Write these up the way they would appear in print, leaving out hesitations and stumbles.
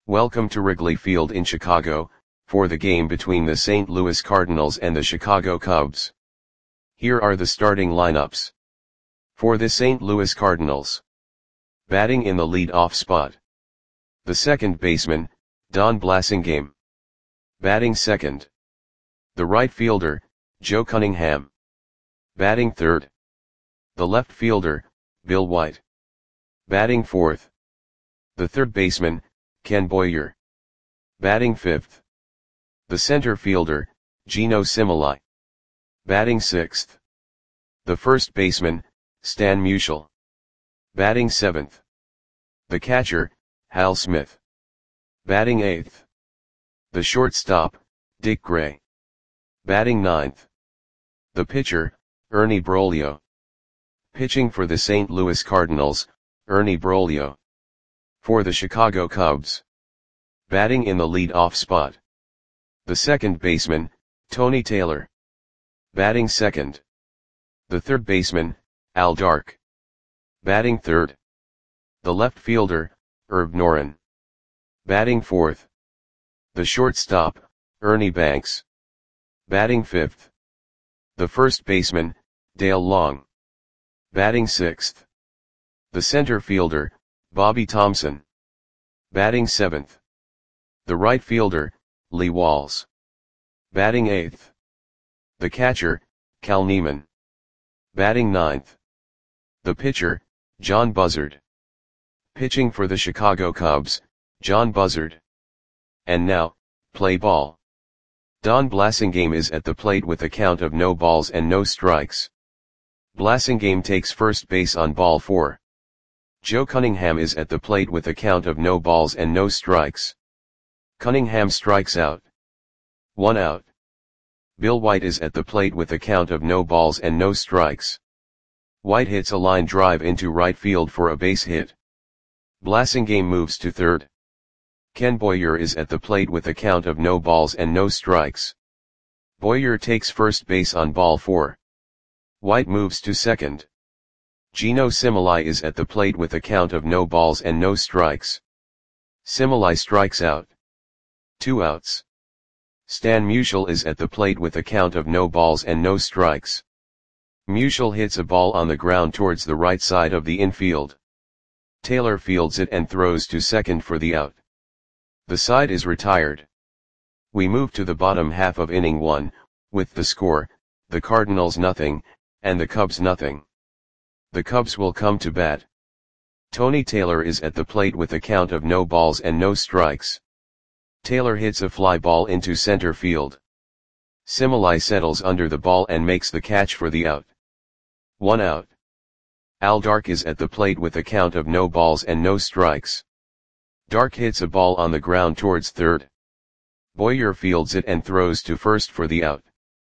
Welcome to Wrigley Field in Chicago, for the game between the St. Louis Cardinals and the Chicago Cubs. Here are the starting lineups. For the St. Louis Cardinals. Batting in the lead-off spot. The second baseman, Don Blasingame. Batting second. The right fielder, Joe Cunningham. Batting third. The left fielder, Bill White. Batting fourth. The third baseman, Ken Boyer. Batting fifth. The center fielder, Geno Similai. Batting sixth. The first baseman, Stan Musial. Batting seventh. The catcher, Hal Smith. Batting eighth. The shortstop, Dick Gray. Batting ninth. The pitcher, Ernie Broglio. Pitching for the St. Louis Cardinals, Ernie Broglio. For the Chicago Cubs. Batting in the lead-off spot. The second baseman, Tony Taylor. Batting second. The third baseman, Al Dark. Batting third. The left fielder, Herb Noren. Batting fourth. The shortstop, Ernie Banks. Batting fifth. The first baseman, Dale Long. Batting sixth. The center fielder, Bobby Thomson. Batting seventh. The right fielder, Lee Walls. Batting eighth. The catcher, Cal Neiman. Batting ninth. The pitcher, John Buzzard. Pitching for the Chicago Cubs, John Buzzard. And now, play ball. Don Blasingame is at the plate with a count of no balls and no strikes. Blasingame takes first base on ball 4. Joe Cunningham is at the plate with a count of no balls and no strikes. Cunningham strikes out. 1 out. Bill White is at the plate with a count of no balls and no strikes. White hits a line drive into right field for a base hit. Blasingame moves to third. Ken Boyer is at the plate with a count of no balls and no strikes. Boyer takes first base on ball 4. White moves to second. Geno Similai is at the plate with a count of no balls and no strikes. Similai strikes out. 2 outs. Stan Musial is at the plate with a count of no balls and no strikes. Musial hits a ball on the ground towards the right side of the infield. Taylor fields it and throws to second for the out. The side is retired. We move to the bottom half of inning 1, with the score, the Cardinals nothing, and the Cubs nothing. The Cubs will come to bat. Tony Taylor is at the plate with a count of no balls and no strikes. Taylor hits a fly ball into center field. Similai settles under the ball and makes the catch for the out. 1 out. Al Dark is at the plate with a count of no balls and no strikes. Dark hits a ball on the ground towards third. Boyer fields it and throws to first for the out.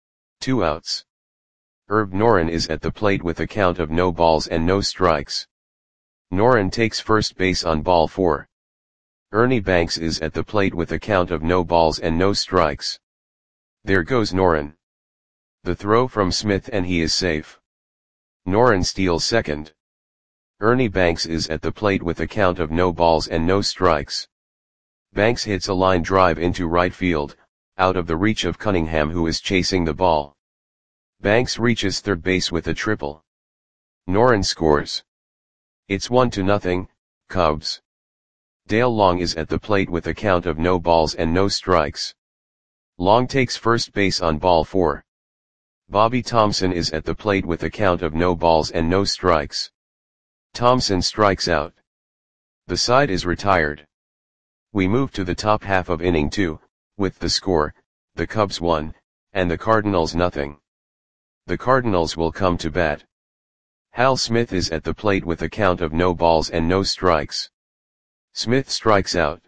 2 outs. Herb Noren is at the plate with a count of no balls and no strikes. Noren takes first base on ball 4. Ernie Banks is at the plate with a count of no balls and no strikes. There goes Noren. The throw from Smith and he is safe. Noren steals second. Ernie Banks is at the plate with a count of no balls and no strikes. Banks hits a line drive into right field, out of the reach of Cunningham who is chasing the ball. Banks reaches third base with a triple. Noren scores. It's 1-0, Cubs. Dale Long is at the plate with a count of no balls and no strikes. Long takes first base on ball 4. Bobby Thomson is at the plate with a count of no balls and no strikes. Thomson strikes out. The side is retired. We move to the top half of inning 2, with the score, the Cubs 1, and the Cardinals nothing. The Cardinals will come to bat. Hal Smith is at the plate with a count of no balls and no strikes. Smith strikes out.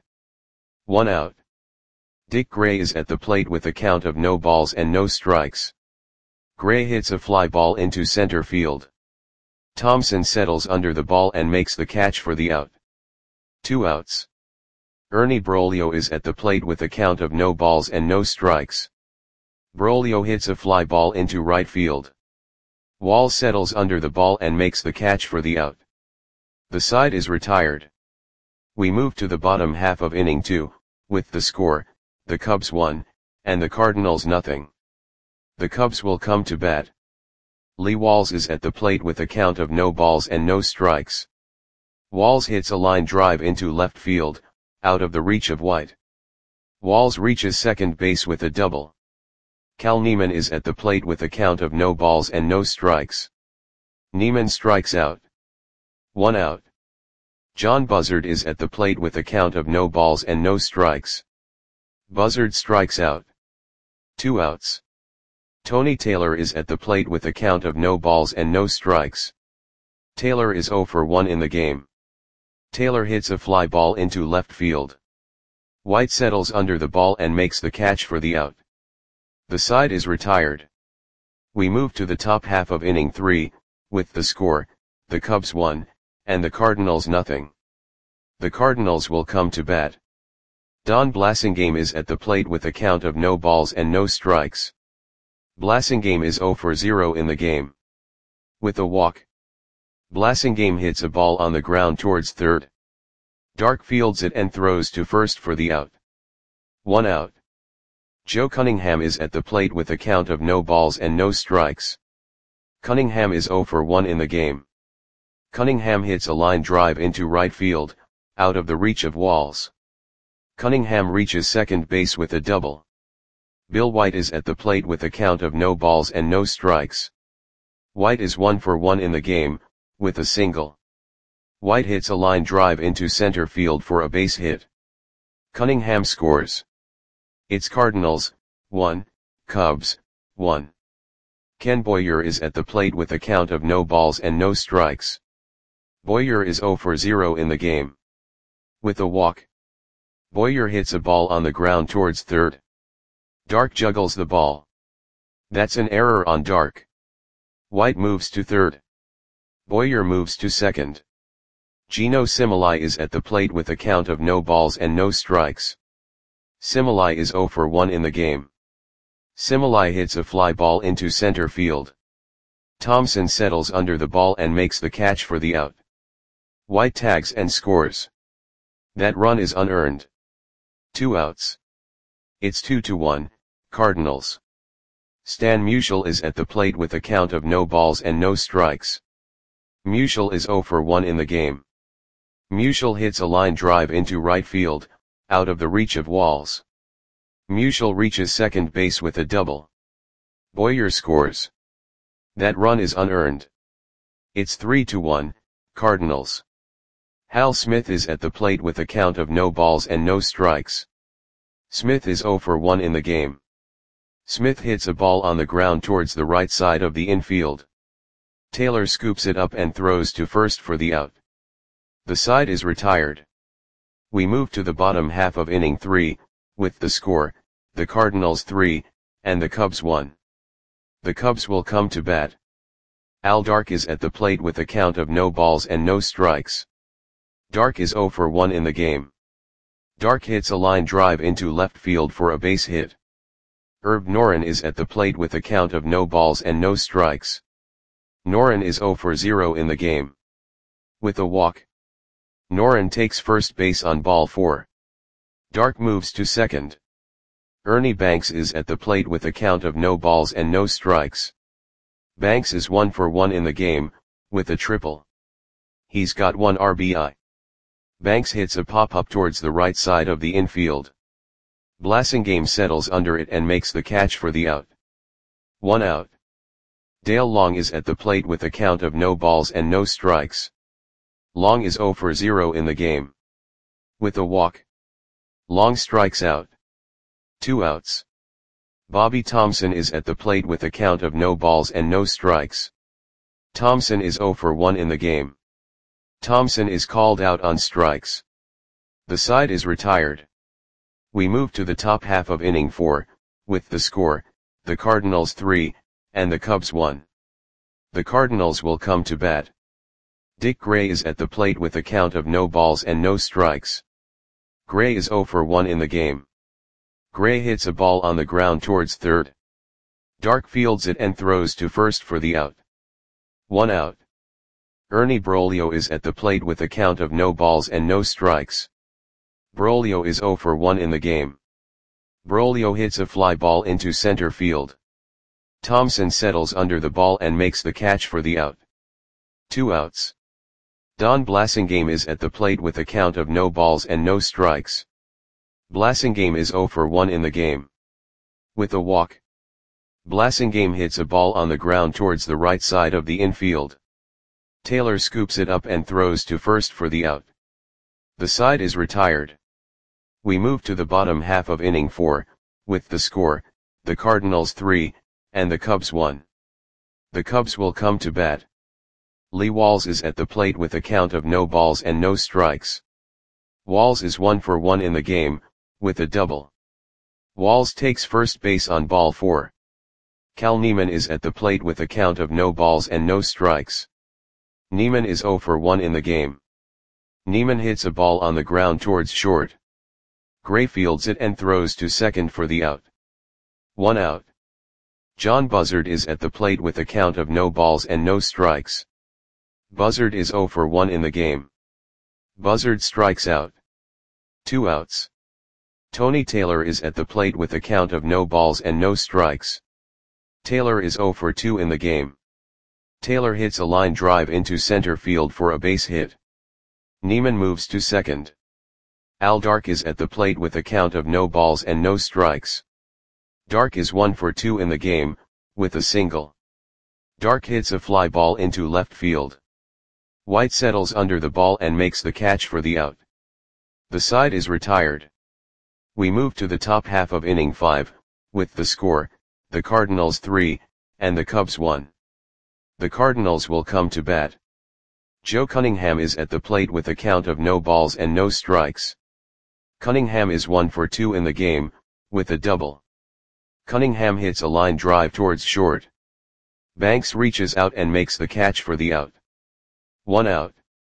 1 out. Dick Gray is at the plate with a count of no balls and no strikes. Gray hits a fly ball into center field. Thomson settles under the ball and makes the catch for the out. 2 outs. Ernie Broglio is at the plate with a count of no balls and no strikes. Broglio hits a fly ball into right field. Wall settles under the ball and makes the catch for the out. The side is retired. We move to the bottom half of inning 2, with the score, the Cubs 1, and the Cardinals nothing. The Cubs will come to bat. Lee Walls is at the plate with a count of no balls and no strikes. Walls hits a line drive into left field, out of the reach of White. Walls reaches second base with a double. Cal Neiman is at the plate with a count of no balls and no strikes. Neiman strikes out. 1 out. John Buzzard is at the plate with a count of no balls and no strikes. Buzzard strikes out. 2 outs. Tony Taylor is at the plate with a count of no balls and no strikes. Taylor is 0 for 1 in the game. Taylor hits a fly ball into left field. White settles under the ball and makes the catch for the out. The side is retired. We move to the top half of inning 3, with the score, the Cubs 1, and the Cardinals nothing. The Cardinals will come to bat. Don Blasingame is at the plate with a count of no balls and no strikes. Blasingame is 0 for 0 in the game. With a walk. Blasingame hits a ball on the ground towards third. Dark fields it and throws to first for the out. 1 out. Joe Cunningham is at the plate with a count of no balls and no strikes. Cunningham is 0 for 1 in the game. Cunningham hits a line drive into right field, out of the reach of Walls. Cunningham reaches second base with a double. Bill White is at the plate with a count of no balls and no strikes. White is 1 for 1 in the game, with a single. White hits a line drive into center field for a base hit. Cunningham scores. It's Cardinals, 1, Cubs, 1. Ken Boyer is at the plate with a count of no balls and no strikes. Boyer is 0 for 0 in the game. With a walk. Boyer hits a ball on the ground towards third. Dark juggles the ball. That's an error on Dark. White moves to third. Boyer moves to second. Gino Similai is at the plate with a count of no balls and no strikes. Similai is 0 for 1 in the game. Similai hits a fly ball into center field. Thompson settles under the ball and makes the catch for the out. White tags and scores. That run is unearned. 2 outs. It's 2-1, Cardinals. Stan Musial is at the plate with a count of no balls and no strikes. Musial is 0 for 1 in the game. Musial hits a line drive into right field, out of the reach of Walls. Musial reaches second base with a double. Boyer scores. That run is unearned. It's 3-1, Cardinals. Hal Smith is at the plate with a count of no balls and no strikes. Smith is 0 for 1 in the game. Smith hits a ball on the ground towards the right side of the infield. Taylor scoops it up and throws to first for the out. The side is retired. We move to the bottom half of inning 3, with the score, the Cardinals 3, and the Cubs 1. The Cubs will come to bat. Al Dark is at the plate with a count of no balls and no strikes. Dark is 0 for 1 in the game. Dark hits a line drive into left field for a base hit. Herb Noren is at the plate with a count of no balls and no strikes. Noren is 0 for 0 in the game. With a walk. Noren takes first base on ball 4. Dark moves to second. Ernie Banks is at the plate with a count of no balls and no strikes. Banks is 1 for 1 in the game, with a triple. He's got 1 RBI. Banks hits a pop-up towards the right side of the infield. Blasingame settles under it and makes the catch for the out. 1 out. Dale Long is at the plate with a count of no balls and no strikes. Long is 0 for 0 in the game. With a walk. Long strikes out. 2 outs. Bobby Thompson is at the plate with a count of no balls and no strikes. Thompson is 0 for 1 in the game. Thompson is called out on strikes. The side is retired. We move to the top half of inning 4, with the score, the Cardinals 3, and the Cubs 1. The Cardinals will come to bat. Dick Gray is at the plate with a count of no balls and no strikes. Gray is 0 for 1 in the game. Gray hits a ball on the ground towards third. Dark fields it and throws to first for the out. 1 out. Ernie Broglio is at the plate with a count of no balls and no strikes. Broglio is 0 for 1 in the game. Broglio hits a fly ball into center field. Thomson settles under the ball and makes the catch for the out. 2 outs. Don Blasingame is at the plate with a count of no balls and no strikes. Blasingame is 0 for 1 in the game. With a walk, Blasingame hits a ball on the ground towards the right side of the infield. Taylor scoops it up and throws to first for the out. The side is retired. We move to the bottom half of inning 4, with the score, the Cardinals 3, and the Cubs 1. The Cubs will come to bat. Lee Walls is at the plate with a count of no balls and no strikes. Walls is 1 for 1 in the game, with a double. Walls takes first base on ball 4. Cal Neiman is at the plate with a count of no balls and no strikes. Neiman is 0 for 1 in the game. Neiman hits a ball on the ground towards short. Gray fields it and throws to second for the out. 1 out. John Buzzard is at the plate with a count of no balls and no strikes. Buzzard is 0 for 1 in the game. Buzzard strikes out. 2 outs. Tony Taylor is at the plate with a count of no balls and no strikes. Taylor is 0 for 2 in the game. Taylor hits a line drive into center field for a base hit. Neiman moves to second. Al Dark is at the plate with a count of no balls and no strikes. Dark is 1 for 2 in the game, with a single. Dark hits a fly ball into left field. White settles under the ball and makes the catch for the out. The side is retired. We move to the top half of inning 5, with the score, the Cardinals 3, and the Cubs 1. The Cardinals will come to bat. Joe Cunningham is at the plate with a count of no balls and no strikes. Cunningham is 1 for 2 in the game, with a double. Cunningham hits a line drive towards short. Banks reaches out and makes the catch for the out. 1 out.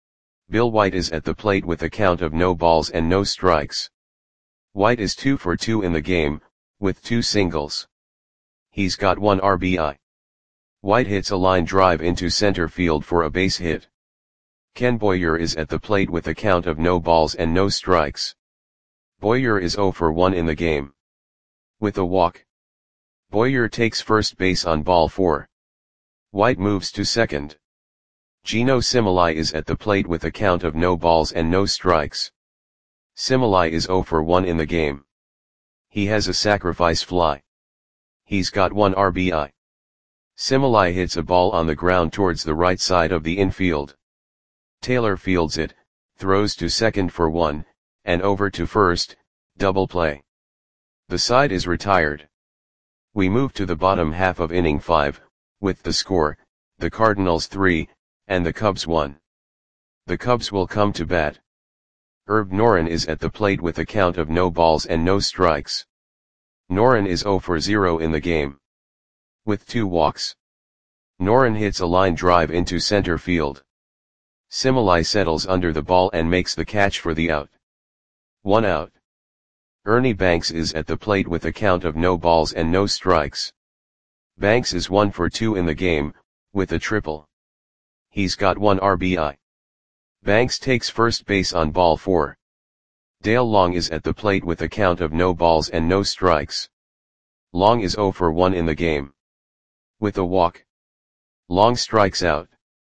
Bill White is at the plate with a count of no balls and no strikes. White is 2 for 2 in the game, with 2 singles. He's got 1 RBI. White hits a line drive into center field for a base hit. Ken Boyer is at the plate with a count of no balls and no strikes. Boyer is 0 for 1 in the game. With a walk, Boyer takes first base on ball 4. White moves to second. Gino Similai is at the plate with a count of no balls and no strikes. Similai is 0 for 1 in the game. He has a sacrifice fly. He's got 1 RBI. Similai hits a ball on the ground towards the right side of the infield. Taylor fields it, throws to second for 1, and over to first, double play. The side is retired. We move to the bottom half of inning 5, with the score, the Cardinals 3, and the Cubs 1. The Cubs will come to bat. Herb Noren is at the plate with a count of no balls and no strikes. Noren is 0 for 0 in the game. With 2 walks, Noren hits a line drive into center field. Similai settles under the ball and makes the catch for the out. 1 out. Ernie Banks is at the plate with a count of no balls and no strikes. Banks is 1 for 2 in the game, with a triple. He's got 1 RBI. Banks takes first base on ball 4. Dale Long is at the plate with a count of no balls and no strikes. Long is 0 for 1 in the game. With a walk, Long strikes out.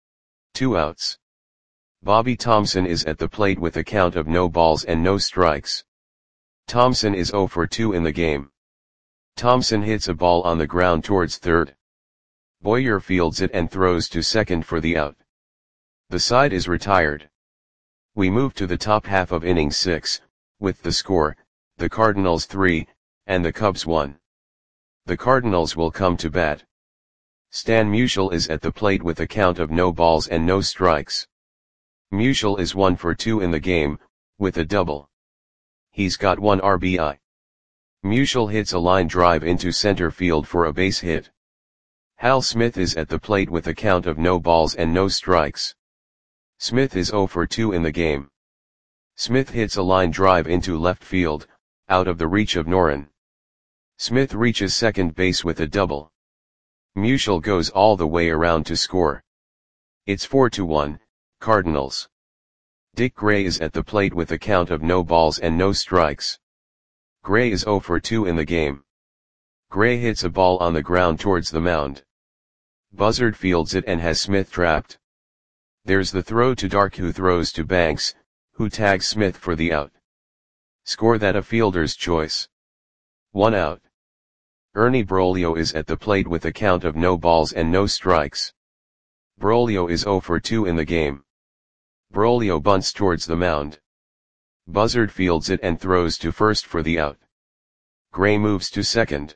2 outs. Bobby Thomson is at the plate with a count of no balls and no strikes. Thomson is 0 for 2 in the game. Thomson hits a ball on the ground towards third. Boyer fields it and throws to second for the out. The side is retired. We move to the top half of inning 6, with the score, the Cardinals 3, and the Cubs 1. The Cardinals will come to bat. Stan Musial is at the plate with a count of no balls and no strikes. Musial is 1 for 2 in the game, with a double. He's got 1 RBI. Musial hits a line drive into center field for a base hit. Hal Smith is at the plate with a count of no balls and no strikes. Smith is 0 for 2 in the game. Smith hits a line drive into left field, out of the reach of Noren. Smith reaches second base with a double. Musial goes all the way around to score. It's 4-1, Cardinals. Dick Gray is at the plate with a count of no balls and no strikes. Gray is 0 for 2 in the game. Gray hits a ball on the ground towards the mound. Buzzard fields it and has Smith trapped. There's the throw to Dark, who throws to Banks, who tags Smith for the out. Score that a fielder's choice. 1 out. Ernie Broglio is at the plate with a count of no balls and no strikes. Broglio is 0 for 2 in the game. Broglio bunts towards the mound. Buzzard fields it and throws to first for the out. Gray moves to second.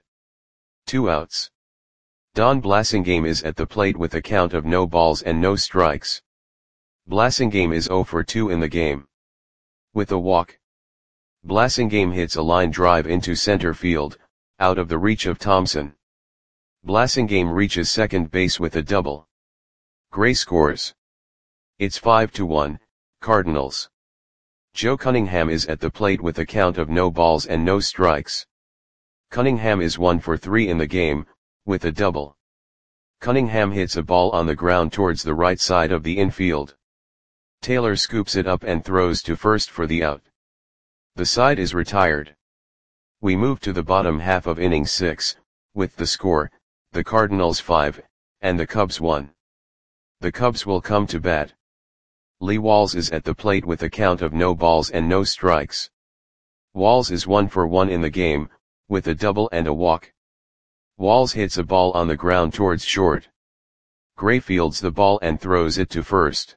2 outs. Don Blasingame is at the plate with a count of no balls and no strikes. Blasingame is 0 for 2 in the game. With a walk. Blasingame hits a line drive into center field, out of the reach of Thompson. Blasingame reaches second base with a double. Gray scores. It's 5-1, Cardinals. Joe Cunningham is at the plate with a count of no balls and no strikes. Cunningham is 1 for 3 in the game, with a double. Cunningham hits a ball on the ground towards the right side of the infield. Taylor scoops it up and throws to first for the out. The side is retired. We move to the bottom half of inning 6, with the score, the Cardinals 5, and the Cubs 1. The Cubs will come to bat. Lee Walls is at the plate with a count of no balls and no strikes. Walls is 1 for 1 in the game, with a double and a walk. Walls hits a ball on the ground towards short. Gray fields the ball and throws it to first.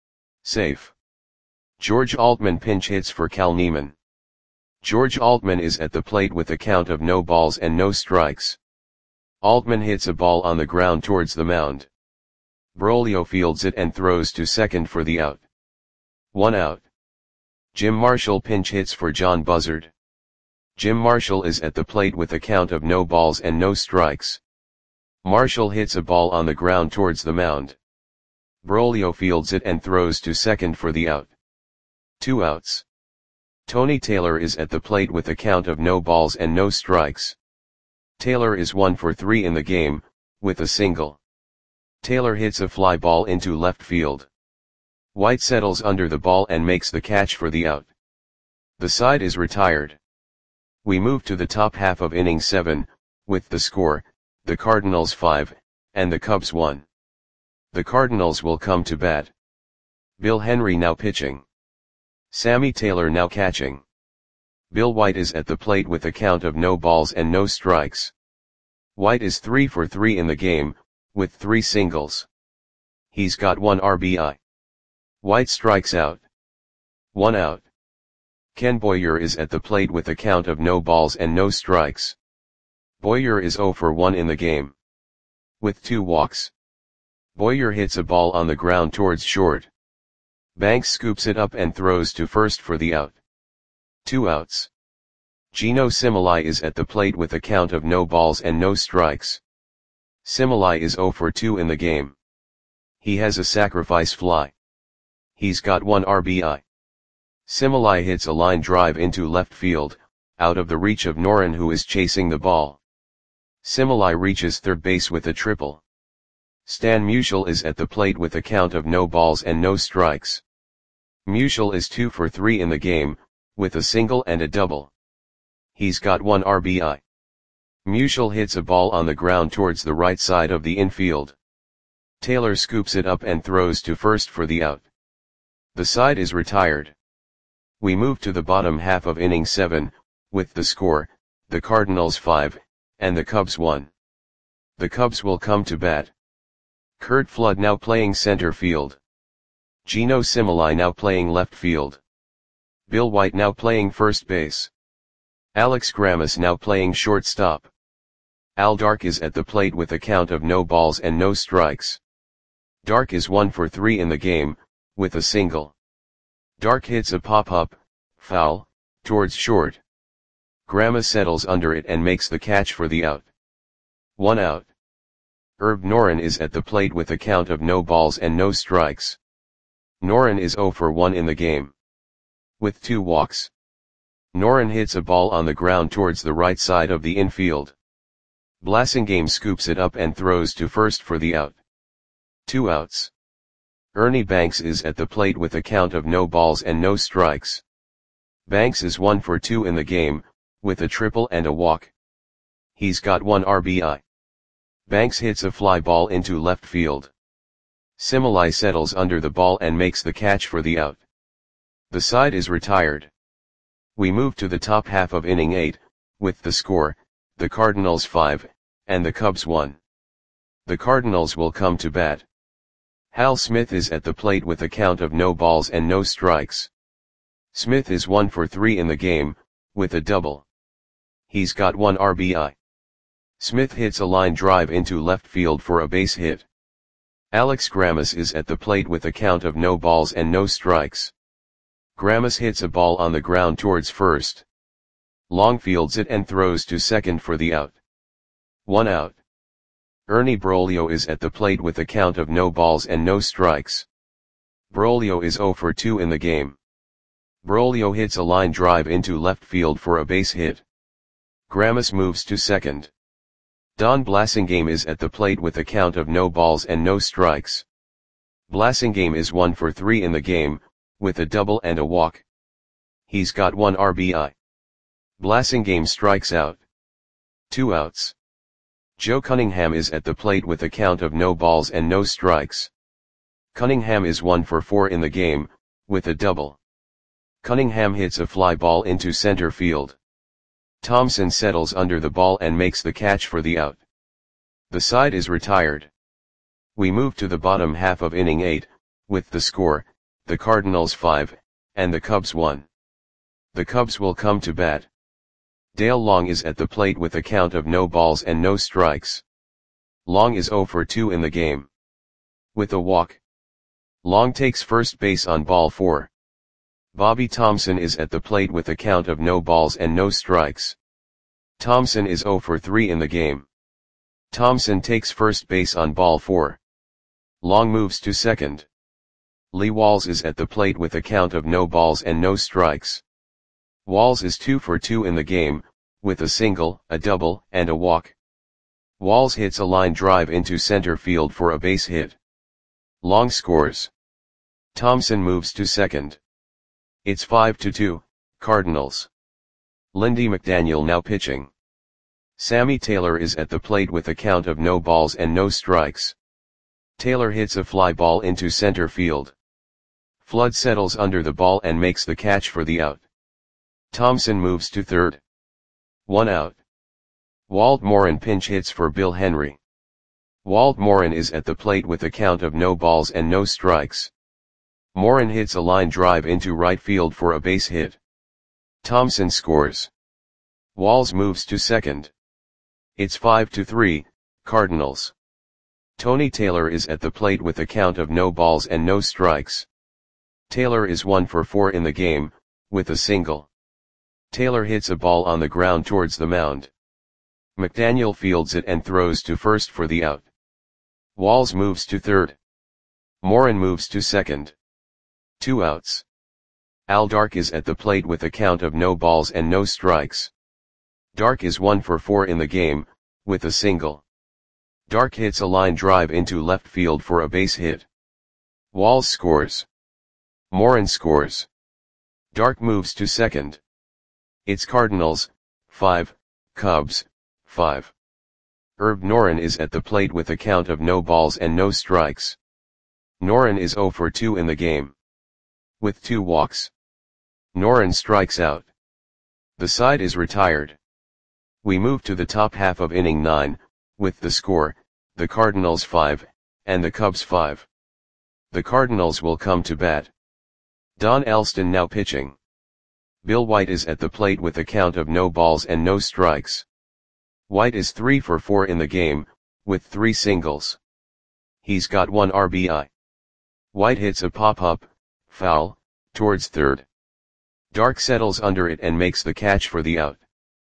Safe. George Altman pinch hits for Cal Neiman. George Altman is at the plate with a count of no balls and no strikes. Altman hits a ball on the ground towards the mound. Broglio fields it and throws to second for the out. 1 out. Jim Marshall pinch hits for John Buzzard. Jim Marshall is at the plate with a count of no balls and no strikes. Marshall hits a ball on the ground towards the mound. Broglio fields it and throws to second for the out. 2 outs. Tony Taylor is at the plate with a count of no balls and no strikes. Taylor is 1 for 3 in the game, with a single. Taylor hits a fly ball into left field. White settles under the ball and makes the catch for the out. The side is retired. We move to the top half of inning 7, with the score, the Cardinals 5, and the Cubs 1. The Cardinals will come to bat. Bill Henry now pitching. Sammy Taylor now catching. Bill White is at the plate with a count of no balls and no strikes. White is 3 for 3 in the game, with 3 singles. He's got 1 RBI. White strikes out. 1 out. Ken Boyer is at the plate with a count of no balls and no strikes. Boyer is 0 for 1 in the game. With 2 walks. Boyer hits a ball on the ground towards short. Banks scoops it up and throws to first for the out. 2 outs. Geno Similai is at the plate with a count of no balls and no strikes. Similai is 0 for 2 in the game. He has a sacrifice fly. He's got 1 RBI. Similai hits a line drive into left field, out of the reach of Noren, who is chasing the ball. Similai reaches third base with a triple. Stan Musial is at the plate with a count of no balls and no strikes. Musial is 2 for 3 in the game, with a single and a double. He's got 1 RBI. Musial hits a ball on the ground towards the right side of the infield. Taylor scoops it up and throws to first for the out. The side is retired. We move to the bottom half of inning 7, with the score, the Cardinals 5, and the Cubs 1. The Cubs will come to bat. Curt Flood now playing center field. Geno Similai now playing left field. Bill White now playing first base. Alex Grammas now playing shortstop. Al Dark is at the plate with a count of no balls and no strikes. Dark is 1 for 3 in the game, with a single. Dark hits a pop-up, foul, towards short. Grammas settles under it and makes the catch for the out. 1 out. Herb Noren is at the plate with a count of no balls and no strikes. Noren is 0 for 1 in the game. With 2 walks. Noren hits a ball on the ground towards the right side of the infield. Blasingame scoops it up and throws to first for the out. 2 outs. Ernie Banks is at the plate with a count of no balls and no strikes. Banks is 1 for 2 in the game, with a triple and a walk. He's got 1 RBI. Banks hits a fly ball into left field. Similai settles under the ball and makes the catch for the out. The side is retired. We move to the top half of inning 8, with the score, the Cardinals 5, and the Cubs 1. The Cardinals will come to bat. Hal Smith is at the plate with a count of no balls and no strikes. Smith is 1 for 3 in the game, with a double. He's got 1 RBI. Smith hits a line drive into left field for a base hit. Alex Grammas is at the plate with a count of no balls and no strikes. Grammas hits a ball on the ground towards first. Long fields it and throws to second for the out. 1 out. Ernie Broglio is at the plate with a count of no balls and no strikes. Broglio is 0 for 2 in the game. Broglio hits a line drive into left field for a base hit. Grammas moves to second. Don Blasingame is at the plate with a count of no balls and no strikes. Blasingame is 1 for 3 in the game, with a double and a walk. He's got 1 RBI. Blasingame strikes out. 2 outs. Joe Cunningham is at the plate with a count of no balls and no strikes. Cunningham is 1 for 4 in the game, with a double. Cunningham hits a fly ball into center field. Thompson settles under the ball and makes the catch for the out. The side is retired. We move to the bottom half of inning 8, with the score, the Cardinals 5, and the Cubs 1. The Cubs will come to bat. Dale Long is at the plate with a count of no balls and no strikes. Long is 0 for 2 in the game. With a walk. Long takes first base on ball 4. Bobby Thompson is at the plate with a count of no balls and no strikes. Thompson is 0 for 3 in the game. Thompson takes first base on ball 4. Long moves to second. Lee Walls is at the plate with a count of no balls and no strikes. Walls is 2 for 2 in the game, with a single, a double, and a walk. Walls hits a line drive into center field for a base hit. Long scores. Thompson moves to second. It's 5-2, Cardinals. Lindy McDaniel now pitching. Sammy Taylor is at the plate with a count of no balls and no strikes. Taylor hits a fly ball into center field. Flood settles under the ball and makes the catch for the out. Thompson moves to third. 1 out. Walt Morin pinch hits for Bill Henry. Walt Morin is at the plate with a count of no balls and no strikes. Morin hits a line drive into right field for a base hit. Thompson scores. Walls moves to second. It's 5-3, Cardinals. Tony Taylor is at the plate with a count of no balls and no strikes. Taylor is 1 for 4 in the game, with a single. Taylor hits a ball on the ground towards the mound. McDaniel fields it and throws to first for the out. Walls moves to third. Morin moves to second. 2 outs. Al Dark is at the plate with a count of no balls and no strikes. Dark is 1 for 4 in the game, with a single. Dark hits a line drive into left field for a base hit. Walls scores. Morin scores. Dark moves to second. It's Cardinals, 5, Cubs, 5. Herb Noren is at the plate with a count of no balls and no strikes. Noren is 0 for 2 in the game. With 2 walks. Noren strikes out. The side is retired. We move to the top half of inning 9, with the score, the Cardinals 5, and the Cubs 5. The Cardinals will come to bat. Don Alston now pitching. Bill White is at the plate with a count of no balls and no strikes. White is 3 for 4 in the game, with 3 singles. He's got 1 RBI. White hits a pop-up, foul, towards third. Dark settles under it and makes the catch for the out.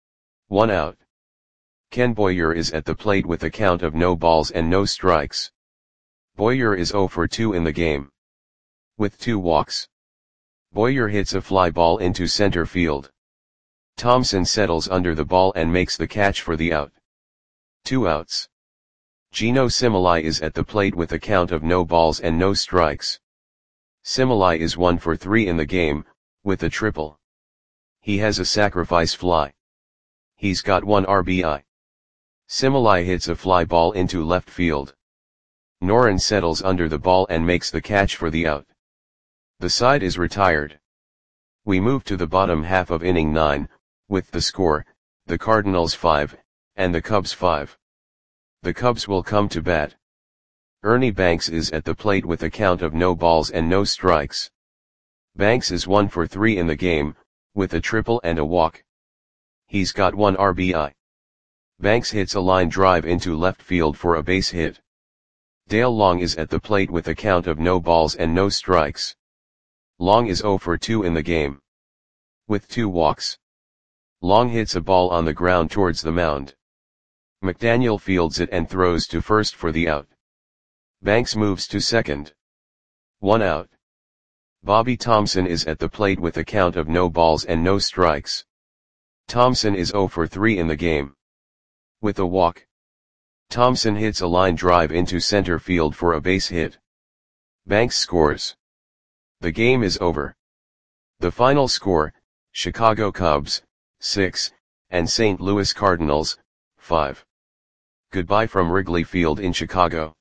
1 out. Ken Boyer is at the plate with a count of no balls and no strikes. Boyer is 0 for 2 in the game. With 2 walks. Boyer hits a fly ball into center field. Thompson settles under the ball and makes the catch for the out. 2 outs. Geno Similai is at the plate with a count of no balls and no strikes. Similai is 1 for 3 in the game, with a triple. He has a sacrifice fly. He's got 1 RBI. Similai hits a fly ball into left field. Noren settles under the ball and makes the catch for the out. The side is retired. We move to the bottom half of inning 9, with the score, the Cardinals 5, and the Cubs 5. The Cubs will come to bat. Ernie Banks is at the plate with a count of no balls and no strikes. Banks is 1 for 3 in the game, with a triple and a walk. He's got 1 RBI. Banks hits a line drive into left field for a base hit. Dale Long is at the plate with a count of no balls and no strikes. Long is 0 for 2 in the game, with 2 walks. Long hits a ball on the ground towards the mound. McDaniel fields it and throws to first for the out. Banks moves to second. 1 out. Bobby Thomson is at the plate with a count of no balls and no strikes. Thomson is 0 for 3 in the game, with a walk. Thomson hits a line drive into center field for a base hit. Banks scores. The game is over. The final score, Chicago Cubs, 6, and St. Louis Cardinals, 5. Goodbye from Wrigley Field in Chicago.